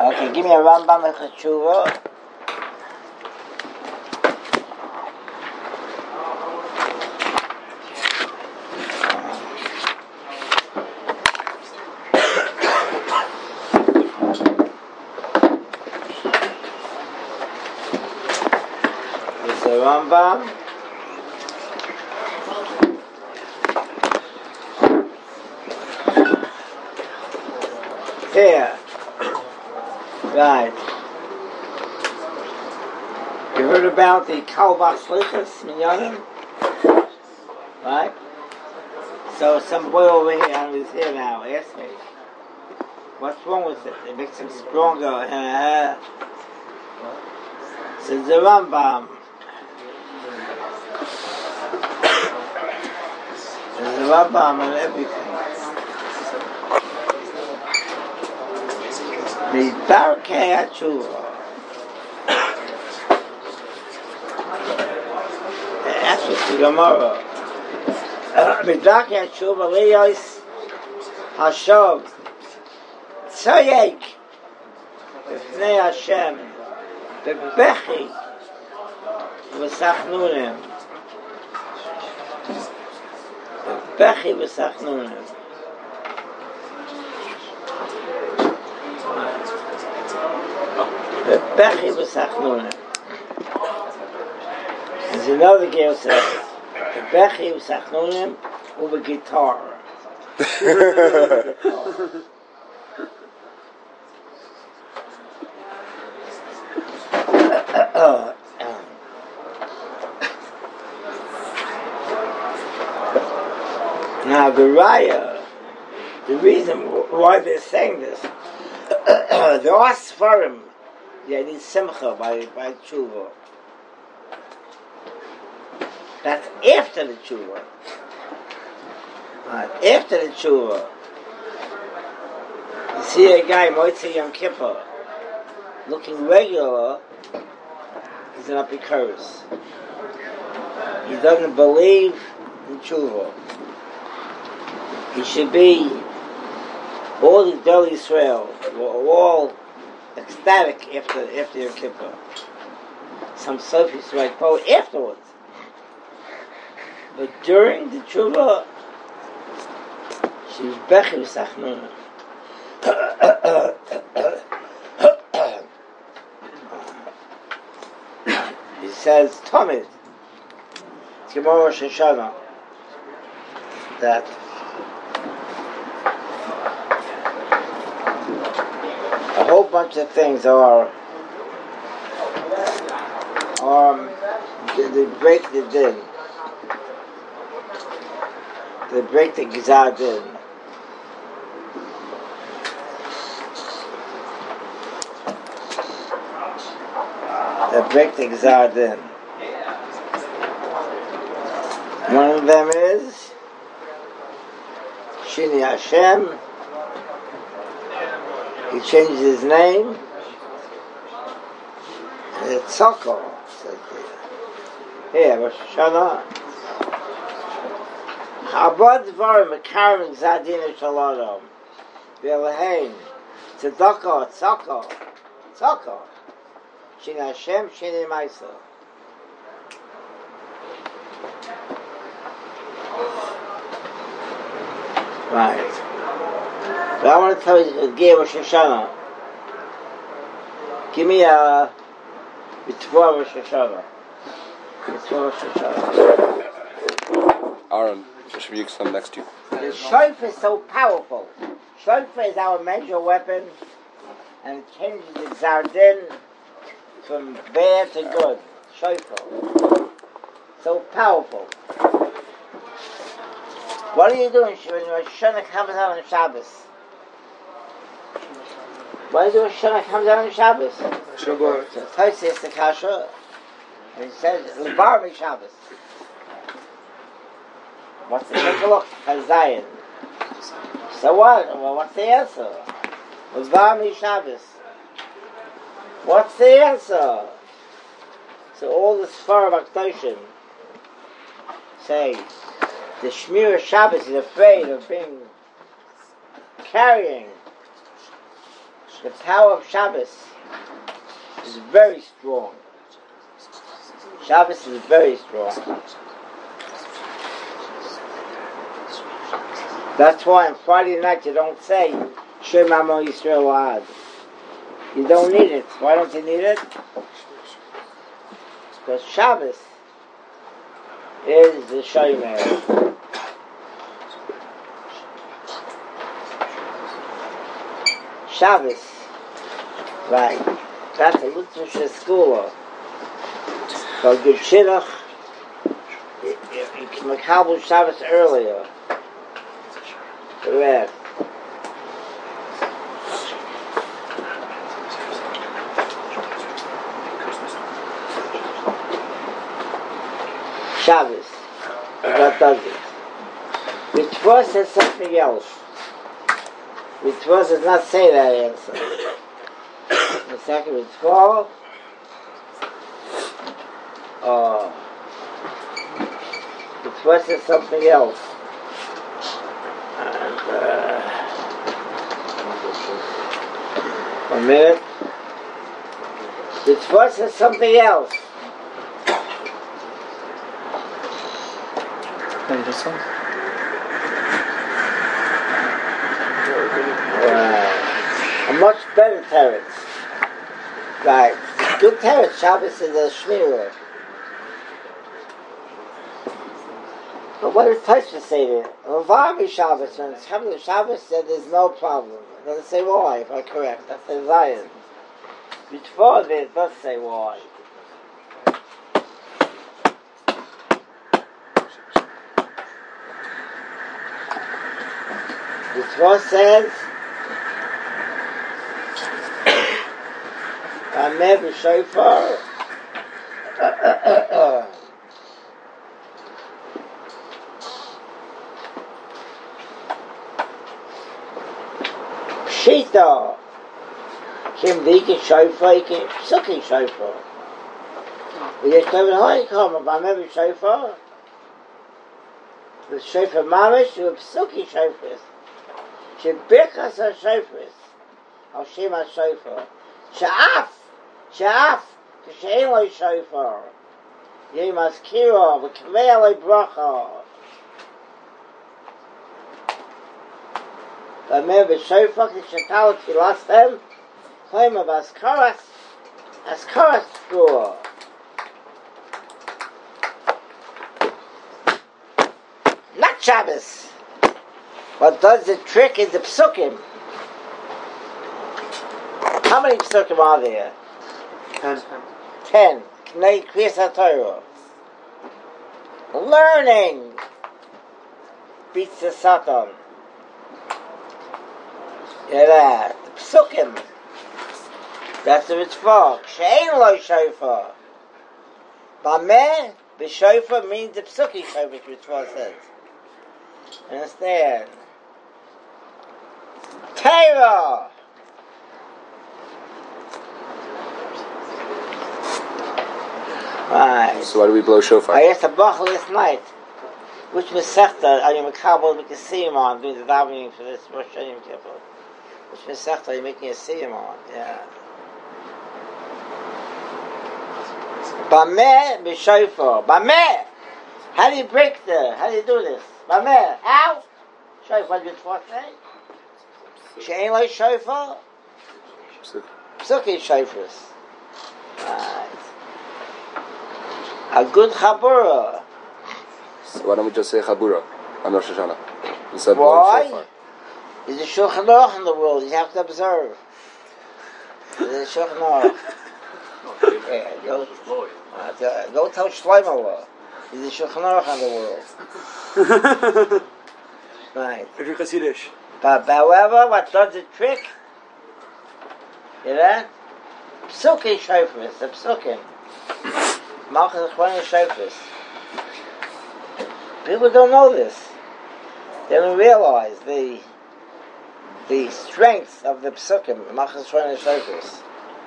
Okay, give me a Rambam and Tshuva. It's a Rambam. Here. Right. You heard about the Kalbach Slichas Minyanim? Right? So some boy over here who's here now asked me, what's wrong with it? It makes him stronger. So the Rambam. There's a Rambam and everything. The Barakei HaTshuva. That's what's the Gemara. The Barakei HaTshuva Leyos Hashov Tzayek B'fnei Hashem B'bechi V'sachnunim B'bechi V'sachnunim. Bechi v'sachnunim. There's another girl says, Bechi v'sachnunim over guitar. Now the Raya, the reason why they're saying this, there are Sfarim. Yeah, need simcha by tshuva. That's after the tshuva. Right, after the tshuva, you see a guy Motzei Yom Kippur looking regular. He's an apikaris. He doesn't believe in tshuva. He should be all the Dol Yisrael were all ecstatic after Yom Kippur. Some Sufis write poet afterwards. But during the Tshuva, she was Bechi V'sachnunim. He says, Tomid, it's Gemara Rosh Hashanah, that a whole bunch of things are they break the din. They break the Gizar din. They break the Gizar din. One of them is Shini Hashem. He changed his name. It's Tzoko. Here, Rosh Hashanah. Chabad Dvarim Mekarim Zadin Shalom. V'Elahein Tzedakah Tzoko. Tzoko. Shini Hashem, Shini Maisa. Right. But I want to tell you, give Rosh Hashanah. Give me a Mitzvah Rosh Hashanah. Mitzvah Rosh Hashanah. Aaron, there should be some next to you. The shofar is so powerful. Shofar is our major weapon, and it changes the Gzar Din from bad to good. Shofar. So powerful. What are you doing when Rosh Hashanah comes out on Shabbos? Why do Rosh Hashanah comes out on Shabbos? Shabbat. So Tosfos is the kasha, and he says Levar mi Shabbos. What's the take a look? Chazayin. So what? Well, what's the answer? Levar mi Shabbos. What's the answer? So all the Sfar of Akdoshim say the Shmir of Shabbos is afraid of being carrying The power of Shabbos is very strong. Shabbos is very strong. That's why on Friday night you don't say Shema Amo Yisrael Ad. You don't need it. Why don't you need it? Because Shabbos is the Shomer. Shabbos, right? That's a Lutzvah school. So good Shidduch. You can make Makabel Shabbos earlier. Correct. Shabbos. What does it? Mitzvah says something else. Mitzvah does not say that answer. The second mitzvah, mitzvah says something else. And, 1 minute. Mitzvah says something else. This one? A much better teretz. Right. Good teretz. Shabbos is a shmirah. But what does Tosfos say there? Ravavi Shabbos, when it's coming to Shabbos, said there's no problem. It doesn't say why, if I'm correct. That's the Zion. Before there, it does say why. Mitzvah says, Ameh b'shofar, Pshita, kim dike shofar, kim psuki shofar. V'yesh tevin hoi kama, Ameh b'shofar, the shofar mamish, v'psuki shofar. Shebirchas ha-shofris, al shem ha-shofar. She'af, כשאין לו שופר. יהיה מזכירו, וקבע לו ברכה. ואומר בשופר, כשתלו תפילתם, קוימה באזכרת תקוע. Not Shabbos. What does the trick is the psukim. How many psukim are there? 10. Knei Kriyas HaTorah. Learning beats the Satan. Yeah, the psukim. That's the mitzvah. She'ein lo shofar. Bameh b'shofar means the psuki shofar, which mitzvah says. Understand? Torah. Right. So why do we blow shofar? I asked a bach last night, which Masechta are you makabel making a siyum on, doing the davening for this Rosh Hashanah Yom Kippur? Which Masechta are you making a siyum on? Yeah. Bameh b'shofar. Bameh. How do you break how do you do this? Bameh. How? Shofar, what did you say? She'ein lo shofar? Psuki shofars. Right. A good chabura. So why don't we just say chabura on Rosh Hashanah instead of Why? blowing shofar? There's a Shulchan Aruch in the world. You have to observe. There's a Shulchan Aruch. Yeah, go tell Shlomo. There's a Shulchan Aruch in the world. Right. If you're Hasidish. But however, what does the trick? You know? Psuki shofars, the psukim. Malchus Achronim shofars. People don't know this. They don't realize the strength of the psukim, Malchus Achronim shofars.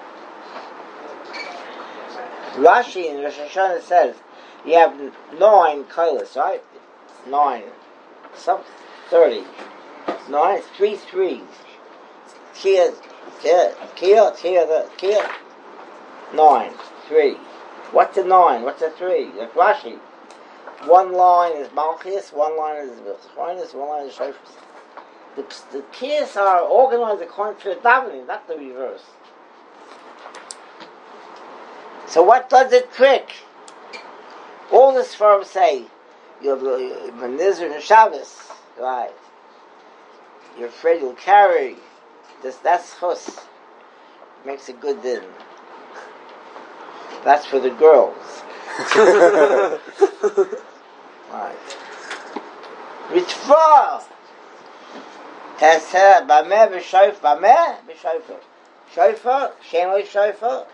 Rashi in Rosh Hashanah says you have 9 kolos, right? 9. Some 30. 9, 3 threes. She has Kia. 9, 3. What's a 9? What's a 3? Like Rashi. One line is Malchus, one line is Chronis, one line is Shofis. The Kiyas are organized according to the davening, not the reverse. So what does it trick? All this firms say, you're Nizr and Shabbos, right? You're afraid you'll carry. That's chus. Makes a good din. That's for the girls. Right. Mitzvah. Taseh b'meh b'shofar. B'meh b'shofar. Shofar. Shem lo shofar.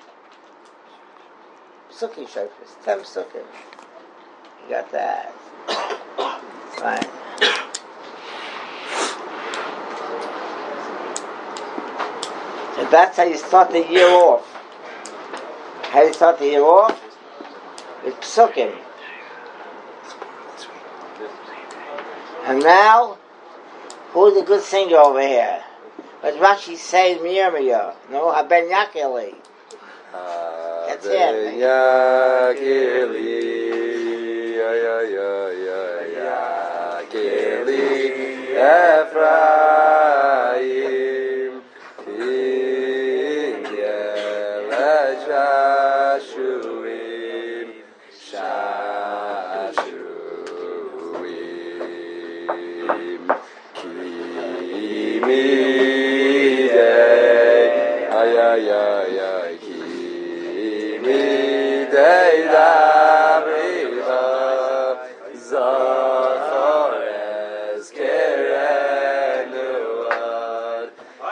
Psukim shofars. 10 psukim. You got that. Right. So that's how you start the year off. How do you start the year off? With psukim. And now, who's the good singer over here? What Rashi says, Miyamiyah. No, Haben Yakeli. That's it. Yakeli, Ephraim, Shashuim, Kimidei, Kimidei Dabricha, Zachores Kerenuad,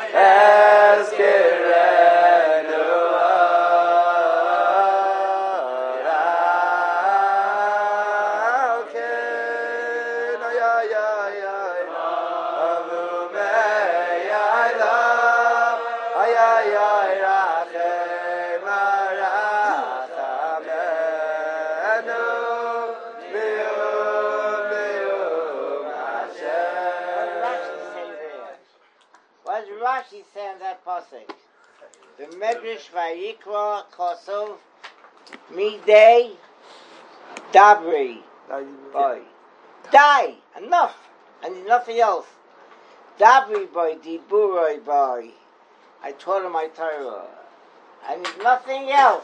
What does Rashi say on that pasuk? The Medrash Vayikra Kosov Midei Dabri Boy. Die! Enough! And nothing else. Dabri boy, Diburoi boy. I taught him my Torah. I need nothing else.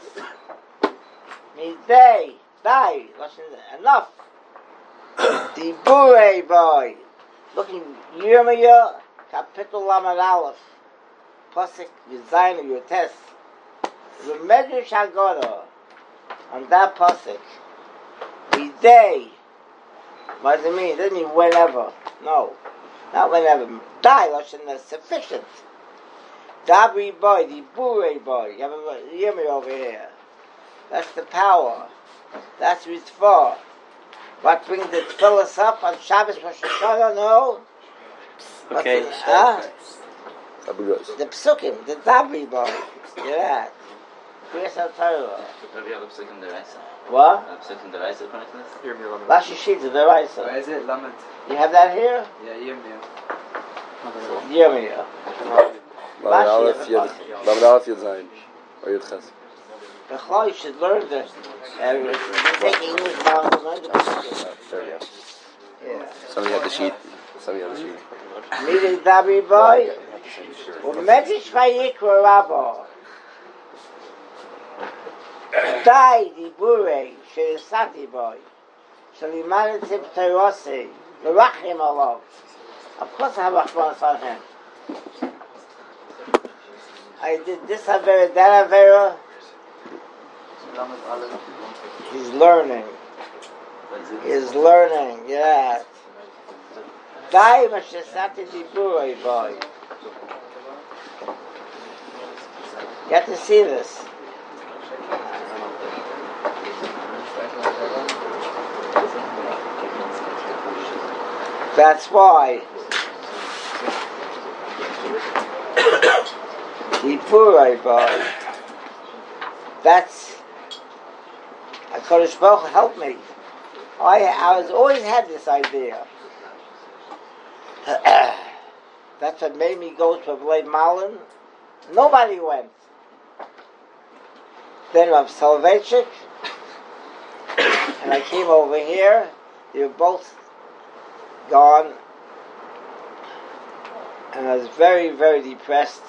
Midei. Die! Enough! Diburoi boy. Looking Yirmiyah. Kapitel Lamed Aleph, Pasuk Yizayin of your test. The Medrash Haggadah on that pasuk. Midei. What does it mean? It doesn't mean whenever. No, not whenever. Die, Lashon is sufficient. Dabri boy, the Burei boy. You have a Yirmiyah over here. That's the power. That's Mitzvah. What brings the tefillas up on Shabbos Rosh Hashanah? No. Okay. The psukim, the dabri boy. Yeah. Where's our Torah? What? Rashi Shita, the Raisa. Where is it? Lamed. You have that here? Yeah, Yirmiyah. Yirmiyah. Lamed Aleph Yud Zayin. Or Yud Ches. The Chol, you should learn this. Take English, but learn the psukim. Yeah. Somebody had the sheet. Meeting dabri boy. U'medrash Vayikra Rabba. Die the Burei Sheisati boy. Shaliman Tip Terosi. The Rachim Allah. Of course I have Achmanas on him. I did this Avera, that Avera. He's learning, yeah. Die Mashesati Diburei boy. You have to see this. That's why Diburei boy. That's HaKadosh Baruch Hu helped me. I was always had this idea. That's what made me go to Avlei Malin Nobody went. Then Rav Soloveitchik and I came over here. They were both gone. And I was very, very depressed.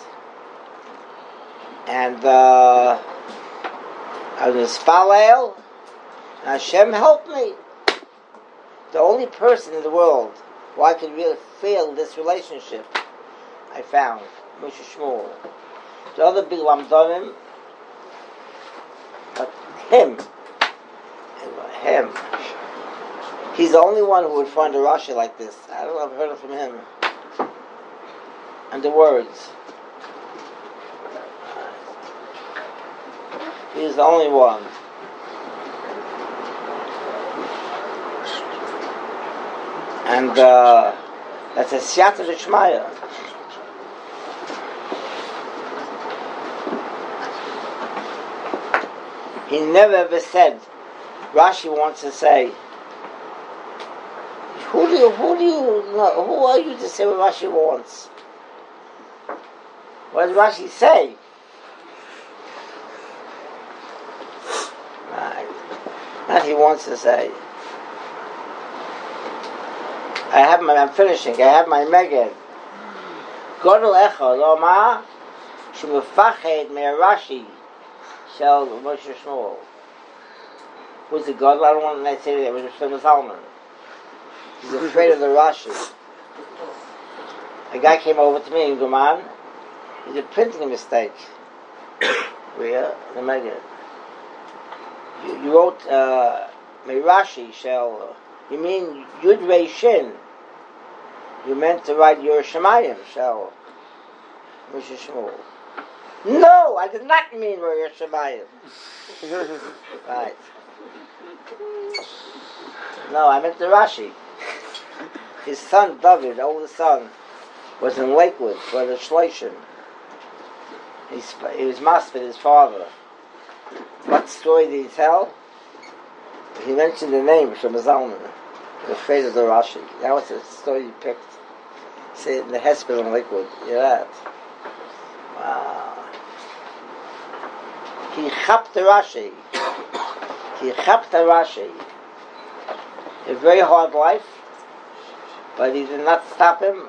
And I was Spalel. And Hashem helped me. The only person in the world who I could really feel this relationship, I found, Moshe Shmuel. The other big Lamdonim, but him, he's the only one who would find a Rashi like this. I don't know if I've heard it from him. And the words. He's the only one. And that's a Siyata D'Shmaya. He never ever said, Rashi wants to say, who are you to say what Rashi wants? What does Rashi say? That he wants to say. I'm finishing. I have my Meged. Godel Echad Omar Shemufached Me'Rashi Shel Moshe Shmuel. Who's the Godel? I don't want to say that. It was Shlomo Zalman. He's afraid of the Rashi. A guy came over to me in Guman. He did printing mistake. Where? The Meged. You wrote Me'Rashi Shel. You mean Yud Rei Shin? You meant to write Yerushalayim Shel Moshe Shmuel. No, I did not mean Yerushalayim. Right. No, I meant the Rashi. His son David, oldest son, was in Lakewood for the Shloshim. He was masked his father. What story did he tell? He mentioned the name from Zalman, the afraid of the Rashi. That was the story he picked. Say in the hospital in Lakewood. You know that? Wow. He chapped the Rashi. A very hard life, but he did not stop him.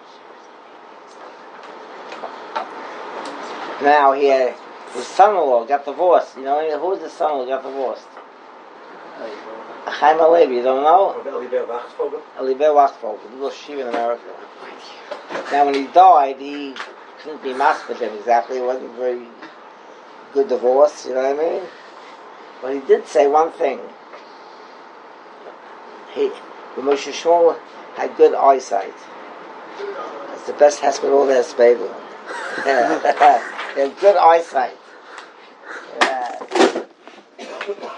Now his son-in-law got divorced. You know who was the son-in-law who got divorced? Chaim Alevi, you don't know? Eliber Wachtfogel, the little Shiva in America. Now when he died, he couldn't be masked with him exactly. It wasn't a very good divorce, you know what I mean? But he did say one thing. Moshe Shmuel had good eyesight. It's the best hospital there, Spavin. He had good eyesight. Yeah.